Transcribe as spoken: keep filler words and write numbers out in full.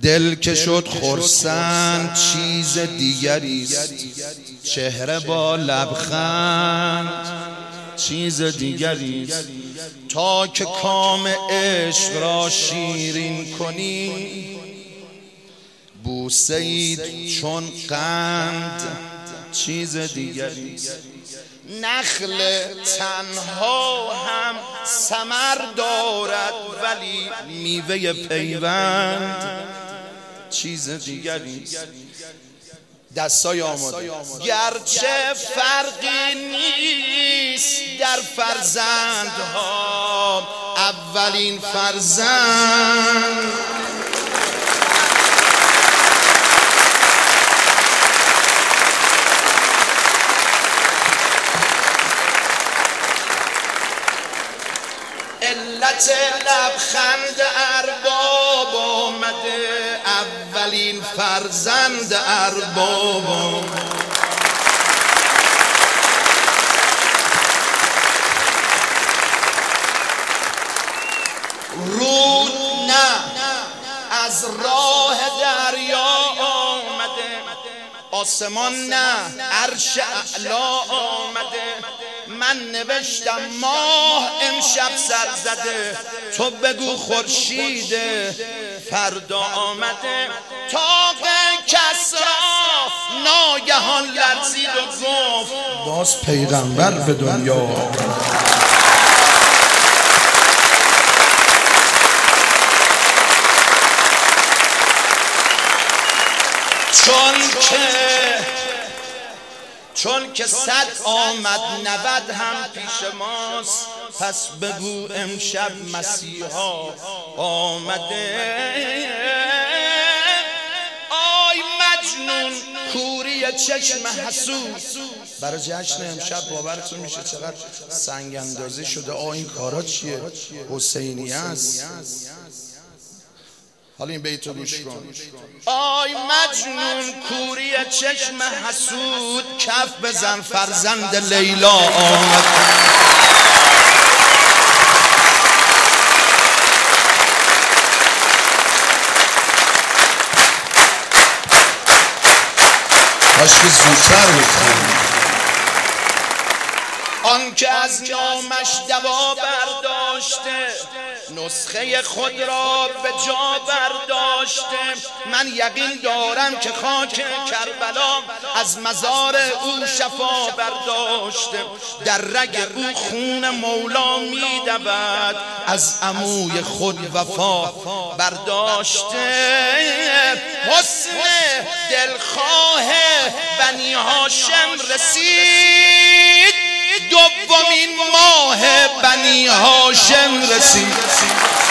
دل که شد خرسند چیز دیگریست، چهره با لبخند چیز دیگریست. تا که کام عشق را شیرین کنی، بوسه‌ای چون قند چیز دیگریست. نخل تنها هم ثمر دارد، ولی میوه پیوند چیز دیگریست. دستای آماده. گرچه فرقی نیست در فرزندها، اولین فرزند علت لبخند ارباب آمده، اولین فرزند ارباب آمده. رود نه از راه دریا آمده، آسمان نه عرش اعلا آمده. من نوشتم ماه امشب سر زده، تو بگو خورشید فردا آمده. طاق کسرا ناگهان لرزید و گفت باز پیغمبر به دنیا آمد. چون که چون که صد آمد نود هم پیش ماست، پس بگو امشب مسیحا آمده. آی مجنون کوری چشم حسود، برای جشن امشب باورتون میشه چقدر سنگ اندازی شده. آ این کارا چیه؟ حسینیه است. حالا این بیتو گوش کن. آی مجنون کوری چشم حسود، کف بزن فرزند لیلا آمد. کاش که زودتر بکنی. آن که از نامش دوا برداشته، نسخه خود را به جا برداشته. من یقین دارم که خاک کربلا از مزار او شفا برداشته. در رگ او خون مولا می دود، از عموی خود وفا برداشته. حسن دلخواه بنی هاشم رسید، دومین ماه بنی هاشم رسید.